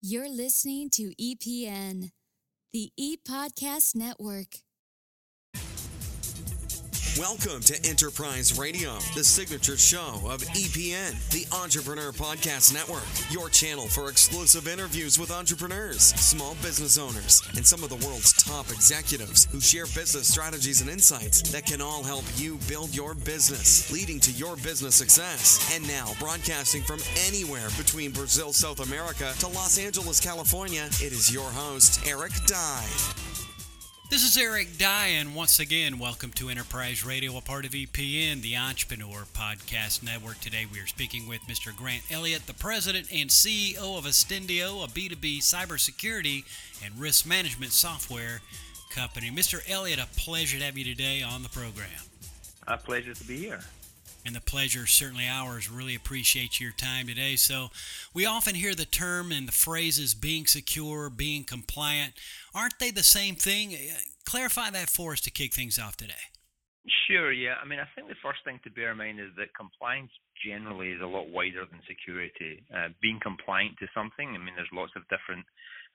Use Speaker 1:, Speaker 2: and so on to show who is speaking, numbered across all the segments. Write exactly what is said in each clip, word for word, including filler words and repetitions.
Speaker 1: You're listening to E P N, the E-Podcast Network.
Speaker 2: Welcome to Enterprise Radio, the signature show of E P N, the Entrepreneur Podcast Network, your channel for exclusive interviews with entrepreneurs, small business owners, and some of the world's top executives who share business strategies and insights that can all help you build your business, leading to your business success. And now, broadcasting from anywhere between Brazil, South America to Los Angeles, California, it is your host, Eric Dye.
Speaker 3: This is Eric Dye, and once again, welcome to Enterprise Radio, a part of E P N, the Entrepreneur Podcast Network. Today we are speaking with Mister Grant Elliott, the President and C E O of Astendio, a B two B cybersecurity and risk management software company. Mister Elliott, a pleasure to have you today on the program.
Speaker 4: A pleasure to be here.
Speaker 3: And the pleasure is certainly ours. Really appreciate your time today. So we often hear the term and the phrases being secure, being compliant. Aren't they the same thing? Clarify that for us to kick things off today.
Speaker 4: Sure, yeah. I mean, I think the first thing to bear in mind is that compliance generally is a lot wider than security. Uh, being compliant to something, I mean, there's lots of different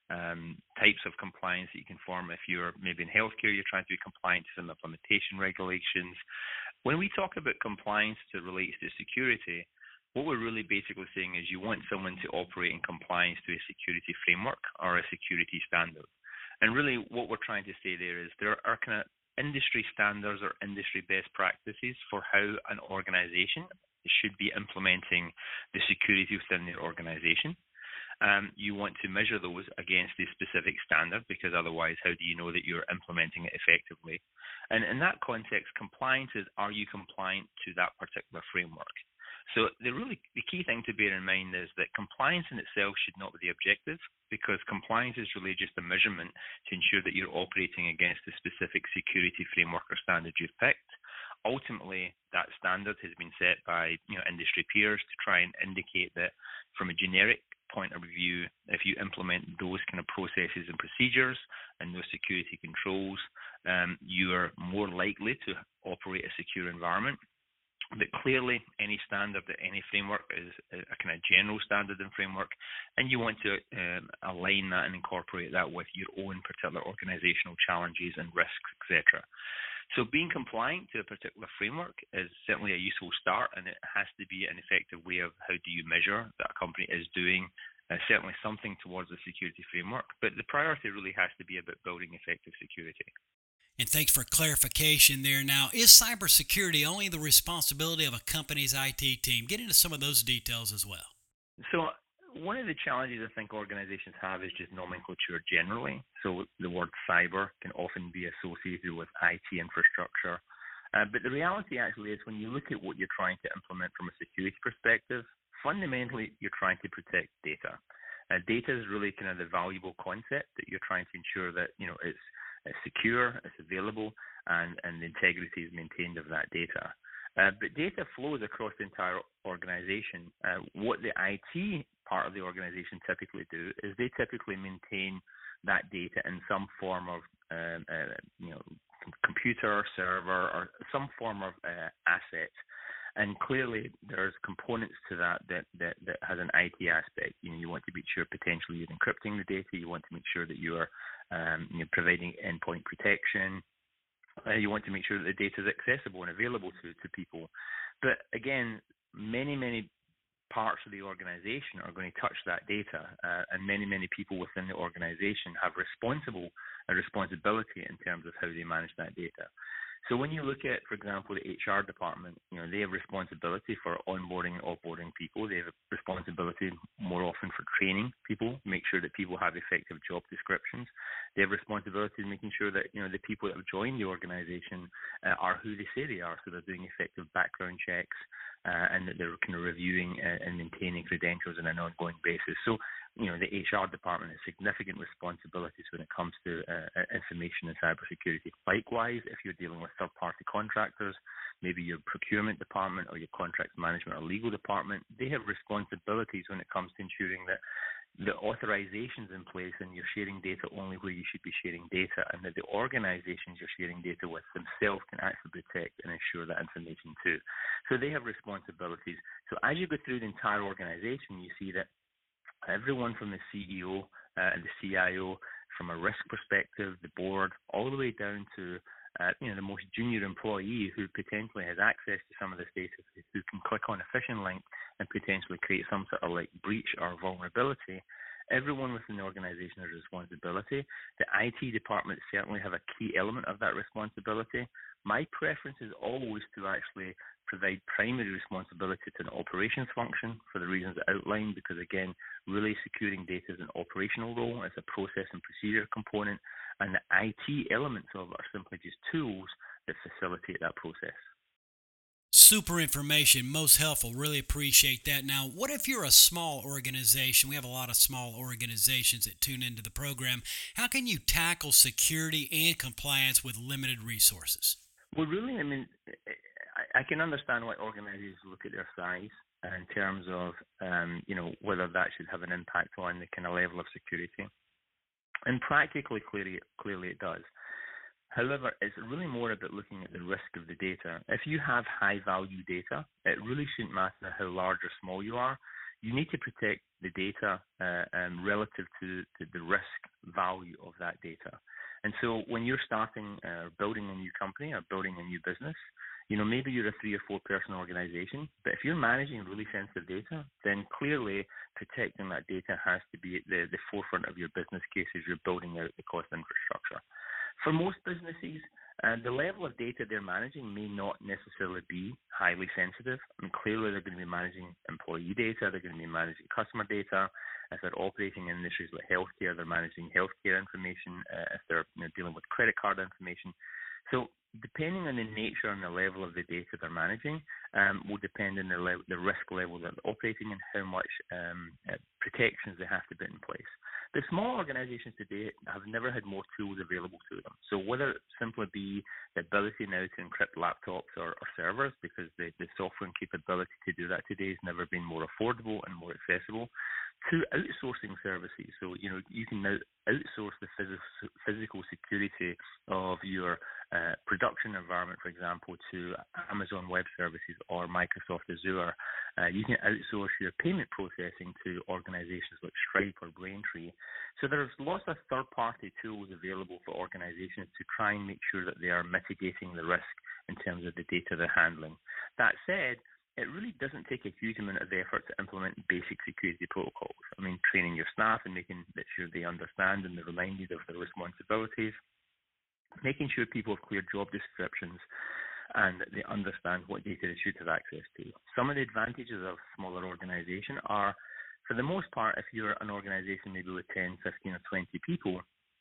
Speaker 4: um, types of compliance that you can form. If you're maybe in healthcare, you're trying to be compliant to some implementation regulations. When we talk about compliance that relates to security, what we're really basically saying is you want someone to operate in compliance to a security framework or a security standard. And really what we're trying to say there is there are kind of industry standards or industry best practices for how an organization should be implementing the security within their organization. Um, you want to measure those against a specific standard, because otherwise how do you know that you're implementing it effectively? And in that context, compliance is, are you compliant to that particular framework? So the really the key thing to bear in mind is that compliance in itself should not be the objective, because compliance is really just a measurement to ensure that you're operating against the specific security framework or standard you've picked. Ultimately, that standard has been set by you know industry peers to try and indicate that from a generic point of view, if you implement those kind of processes and procedures and those security controls, um, you are more likely to operate a secure environment. But clearly, any standard, any framework is a kind of general standard and framework, and you want to um, align that and incorporate that with your own particular organizational challenges and risks, et cetera. So being compliant to a particular framework is certainly a useful start, and it has to be an effective way of how do you measure that a company is doing uh, certainly something towards the security framework. But the priority really has to be about building effective security.
Speaker 3: And thanks for clarification there. Now, is cybersecurity only the responsibility of a company's I T team? Get into some of those details as well.
Speaker 4: So one of the challenges I think organizations have is just nomenclature generally. So the word cyber can often be associated with I T infrastructure. Uh, but the reality actually is when you look at what you're trying to implement from a security perspective, fundamentally you're trying to protect data. Uh, data is really kind of the valuable concept that you're trying to ensure that, you know, it's It's secure, it's available, and, and the integrity is maintained of that data. Uh, but data flows across the entire organization. Uh, what the I T part of the organization typically do is they typically maintain that data in some form of um, uh, you know, computer, server, or some form of uh, asset. And clearly, there's components to that, that that that has an I T aspect. You know, you want to make sure potentially you're encrypting the data. You want to make sure that you are um, you know, providing endpoint protection. Uh, you want to make sure that the data is accessible and available to, to people. But again, many, many parts of the organization are going to touch that data, uh, and many, many people within the organization have responsible a responsibility in terms of how they manage that data. So when you look at, for example, the H R department, you know, they have responsibility for onboarding and offboarding people. They have responsibility more often for training people, make sure that people have effective job descriptions. They have responsibility in making sure that, you know, the people that have joined the organization uh, are who they say they are. So they're doing effective background checks uh, and that they're kind of reviewing uh, and maintaining credentials on an ongoing basis. So, you know, the H R department has significant responsibilities when it comes to uh, information and cybersecurity. Likewise, if you're dealing with third-party contractors, maybe your procurement department or your contracts management or legal department, they have responsibilities when it comes to ensuring that the authorization's in place and you're sharing data only where you should be sharing data, and that the organizations you're sharing data with themselves can actually protect and ensure that information too. So they have responsibilities. So as you go through the entire organization, you see that everyone from the C E O uh, and the C I O, from a risk perspective, the board, all the way down to uh, you know the most junior employee who potentially has access to some of this data, who can click on a phishing link and potentially create some sort of like breach or vulnerability. Everyone within the organization has responsibility. The I T department certainly have a key element of that responsibility. My preference is always to actually provide primary responsibility to an operations function for the reasons outlined, because again, really securing data is an operational role, it's a process and procedure component, and the I T elements of it are simply just tools that facilitate that process.
Speaker 3: Super information, most helpful. Really appreciate that. Now, what if you're a small organization? We have a lot of small organizations that tune into the program. How can you tackle security and compliance with limited resources?
Speaker 4: Well, really, I mean, I can understand why organizations look at their size in terms of, um, you know, whether that should have an impact on the kind of level of security. And practically, clearly, clearly it does. However, it's really more about looking at the risk of the data. If you have high-value data, it really shouldn't matter how large or small you are. You need to protect the data uh, um, relative to, to the risk value of that data. And so when you're starting uh, building a new company or building a new business, you know, maybe you're a three or four person organization, but if you're managing really sensitive data, then clearly protecting that data has to be at the, the forefront of your business case as you're building out the cost infrastructure. For most businesses, uh, the level of data they're managing may not necessarily be highly sensitive. I mean, clearly they're going to be managing employee data, they're going to be managing customer data. If they're operating in industries like healthcare, they're managing healthcare information. Uh, if they're you know, dealing with credit card information. So depending on the nature and the level of the data they're managing, um, will depend on the, le- the risk level that they're operating and how much um, uh, protections they have to put in place. The small organizations today have never had more tools available to them. So whether it simply be the ability now to encrypt laptops or, or servers, because the, the software and capability to do that today has never been more affordable and more accessible, to outsourcing services. So, you know, you can now outsource the phys- physical security of your uh, production environment, for example, to Amazon Web Services or Microsoft Azure. Uh, you can outsource your payment processing to organizations like Stripe or Braintree. So there's lots of third-party tools available for organizations to try and make sure that they are mitigating the risk in terms of the data they're handling. That said, it really doesn't take a huge amount of effort to implement basic security protocols. I mean, training your staff and making sure they understand and they're reminded of their responsibilities, making sure people have clear job descriptions and that they understand what data they should have access to. Some of the advantages of smaller organization are, for the most part, if you're an organization maybe with ten, fifteen or twenty people,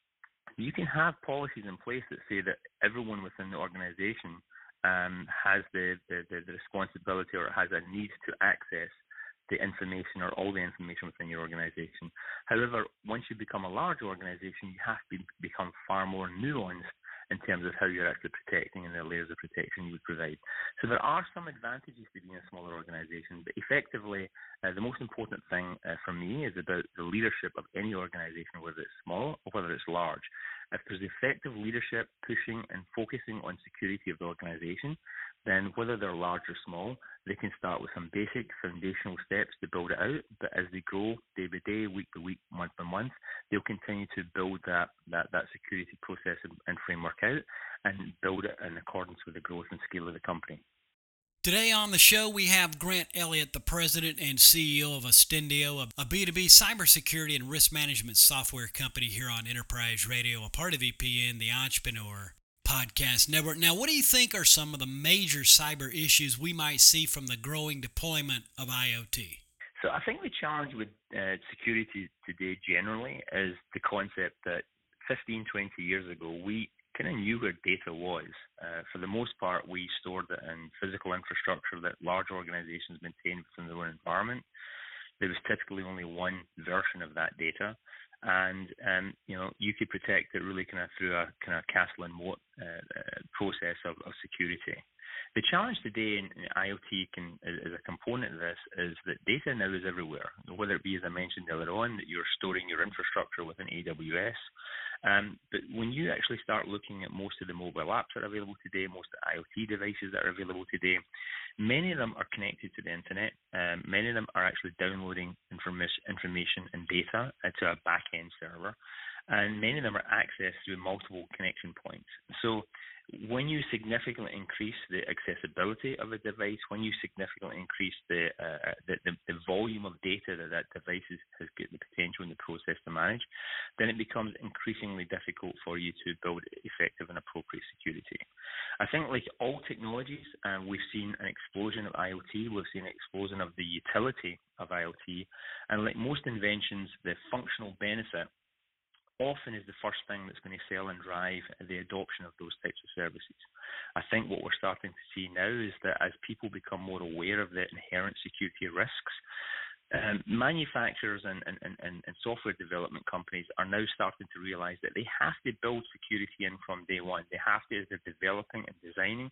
Speaker 4: you can have policies in place that say that everyone within the organization Um, has the, the, the responsibility or has a need to access the information or all the information within your organization. However, once you become a large organization, you have to become far more nuanced in terms of how you're actually protecting and the layers of protection you would provide. So there are some advantages to being a smaller organization, but effectively, uh, the most important thing uh, for me is about the leadership of any organization, whether it's small or whether it's large. If there's effective leadership pushing and focusing on security of the organization, then whether they're large or small, they can start with some basic foundational steps to build it out. But as they grow day by day, week by week, month by month, they'll continue to build that that, that security process and, and framework out and build it in accordance with the growth and scale of the company.
Speaker 3: Today on the show, we have Grant Elliott, the president and C E O of Astendio, a B two B cybersecurity and risk management software company here on Enterprise Radio, a part of E P N, the Entrepreneur Podcast Network. Now, what do you think are some of the major cyber issues we might see from the growing deployment of I O T?
Speaker 4: So I think the challenge with uh, security today generally is the concept that fifteen, twenty years ago, we kind of knew where data was. Uh, for the most part, we stored it in physical infrastructure that large organizations maintain within their own environment. There was typically only one version of that data, and um, you know you could protect it really kind of through a kind of castle and moat uh, uh, process of, of security. The challenge today in, in I O T can, as a component of this is that data now is everywhere, whether it be, as I mentioned earlier on, that you're storing your infrastructure within A W S, Um, but when you actually start looking at most of the mobile apps that are available today, most of the IoT devices that are available today, many of them are connected to the internet. Um, many of them are actually downloading inform- information and data to a back-end server, and many of them are accessed through multiple connection points. So when you significantly increase the accessibility of a device, when you significantly increase the uh, the, the, the volume of data that that device is, has got the potential in the process to manage, then it becomes increasingly difficult for you to build effective and appropriate security. I think like all technologies, uh, we've seen an explosion of IoT, we've seen an explosion of the utility of IoT, and like most inventions, the functional benefit often is the first thing that's going to sell and drive the adoption of those types of services. I think what we're starting to see now is that as people become more aware of the inherent security risks, um, manufacturers and, and, and, and software development companies are now starting to realize that they have to build security in from day one. They have to, as they're developing and designing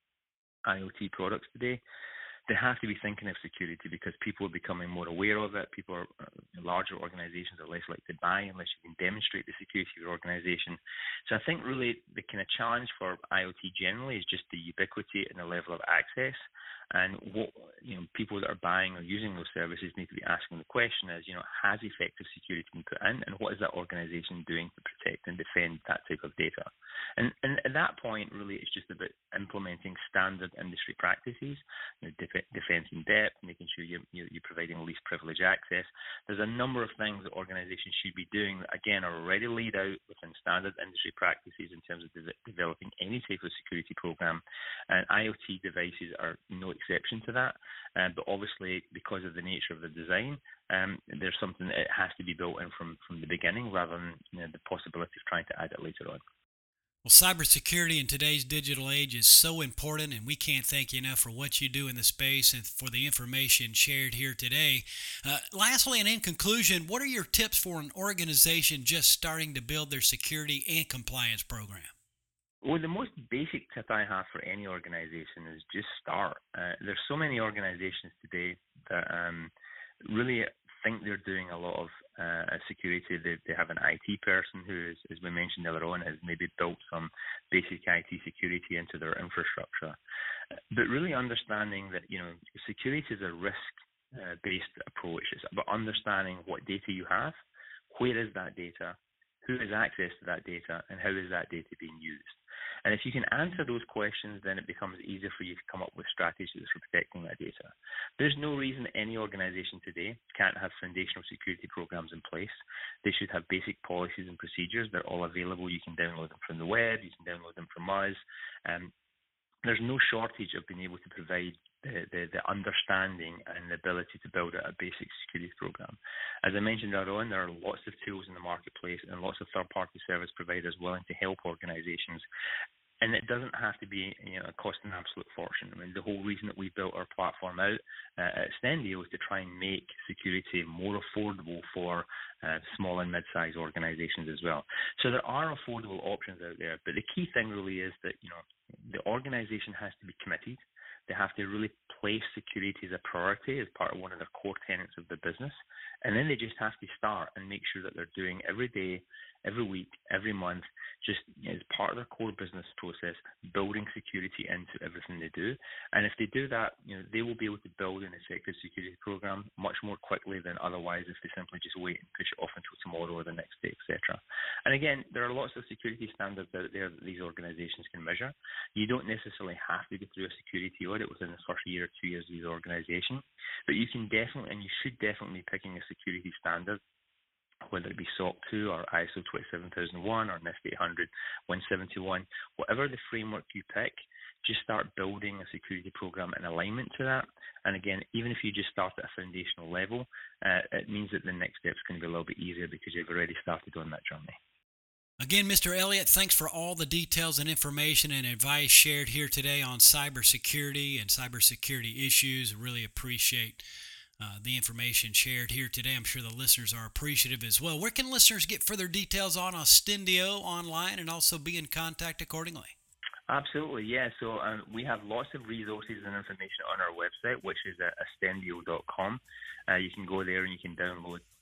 Speaker 4: IoT products today, they have to be thinking of security because people are becoming more aware of it. People are, uh, larger organizations are less likely to buy unless you can demonstrate the security of your organization. So I think really the kind of challenge for IoT generally is just the ubiquity and the level of access. And what, you know, people that are buying or using those services need to be asking the question is, you know, has effective security been put in, and what is that organization doing to protect and defend that type of data? And, and at that point, really, it's just about implementing standard industry practices, you know, def- defense in depth, making sure you're, you're providing least privilege access. There's a number of things that organizations should be doing that, again, are already laid out within standard industry practices in terms of de- developing any type of security program. And IoT devices are no exception to that. Uh, but obviously, because of the nature of the design, um, there's something that has to be built in from, from the beginning rather than, you know, the possibility of trying to add it later on.
Speaker 3: Well, cybersecurity in today's digital age is so important, and we can't thank you enough for what you do in the space and for the information shared here today. Uh, lastly, and in conclusion, what are your tips for an organization just starting to build their security and compliance program?
Speaker 4: Well, the most basic tip I have for any organization is just start. Uh, there's so many organizations today that um, really think they're doing a lot of uh, security. They, they have an I T person who, is, as we mentioned earlier on, has maybe built some basic I T security into their infrastructure. But really understanding that, you know, security is a risk-based approach. It's about understanding what data you have, where is that data, who has access to that data, and how is that data being used. And if you can answer those questions, then it becomes easier for you to come up with strategies for protecting that data. There's no reason any organization today can't have foundational security programs in place. They should have basic policies and procedures. They're all available. You can download them from the web. You can download them from us. Um, there's no shortage of being able to provide the, the, the understanding and the ability to build a basic security program. As I mentioned earlier on, there are lots of tools in the marketplace and lots of third-party service providers willing to help organizations. And it doesn't have to be, you know, cost an absolute fortune. I mean, the whole reason that we built our platform out uh, at Stendio was to try and make security more affordable for uh, small and mid-sized organizations as well. So there are affordable options out there, but the key thing really is that, you know, the organization has to be committed. They have to really place security as a priority as part of one of their core tenets of the business. And then they just have to start and make sure that they're doing every day, every week, every month, just, you know, as part of their core business process, building security into everything they do. And if they do that, you know, they will be able to build an effective security program much more quickly than otherwise if they simply just wait and push it off until tomorrow or the next day, et cetera. And again, there are lots of security standards out there that these organizations can measure. You don't necessarily have to go through a security audit within the first year or two years of your organization, but you can definitely, and you should definitely be picking a security standard, whether it be S O C two or I S O twenty-seven thousand one or NIST eight hundred, one seventy-one, whatever the framework you pick, just start building a security program in alignment to that. And again, even if you just start at a foundational level, uh, it means that the next step is going to be a little bit easier because you've already started on that journey.
Speaker 3: Again, Mister Elliott, thanks for all the details and information and advice shared here today on cybersecurity and cybersecurity issues. Really appreciate uh, the information shared here today. I'm sure the listeners are appreciative as well. Where can listeners get further details on Stendio online and also be in contact accordingly?
Speaker 4: Absolutely, yeah. So um, we have lots of resources and information on our website, which is at stendio dot com. Uh, you can go there and you can download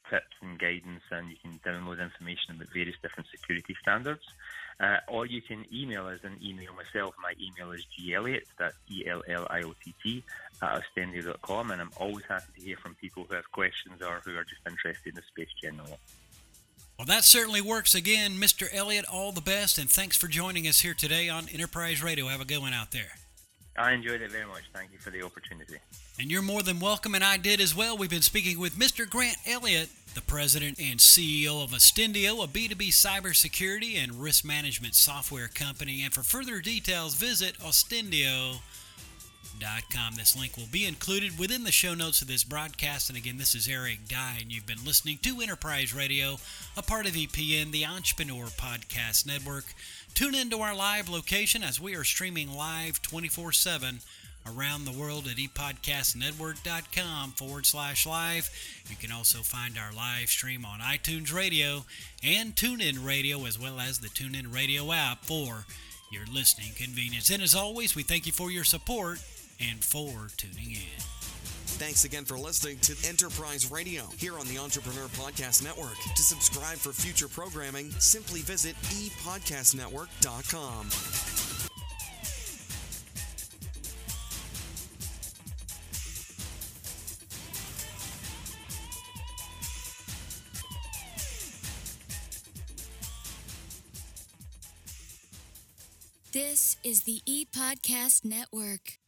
Speaker 4: tips and guidance, and you can download information about various different security standards. Uh, or you can email us and email myself. My email is gelliott, that's E L L I O T T, at ostendio dot com, and I'm always happy to hear from people who have questions or who are just interested in the space generally.
Speaker 3: Well, that certainly works. Again, Mister Elliott, all the best, and thanks for joining us here today on Enterprise Radio. Have a good one out there.
Speaker 4: I enjoyed it very much. Thank you for the opportunity.
Speaker 3: And you're more than welcome, and I did as well. We've been speaking with Mister Grant Elliott, the president and C E O of Ostendio, a B two B cybersecurity and risk management software company. And for further details, visit ostendio dot com. This link will be included within the show notes of this broadcast. And again, this is Eric Dye, and you've been listening to Enterprise Radio, a part of E P N, the Entrepreneur Podcast Network. Tune into our live location as we are streaming live twenty-four seven around the world at epodcastnetwork.com forward slash live. You can also find our live stream on iTunes Radio and TuneIn Radio, as well as the TuneIn Radio app for your listening convenience. And as always, we thank you for your support and for tuning in.
Speaker 2: Thanks again for listening to Enterprise Radio here on the Entrepreneur Podcast Network. To subscribe for future programming, simply visit e podcast network dot com.
Speaker 1: This is the E-Podcast Network.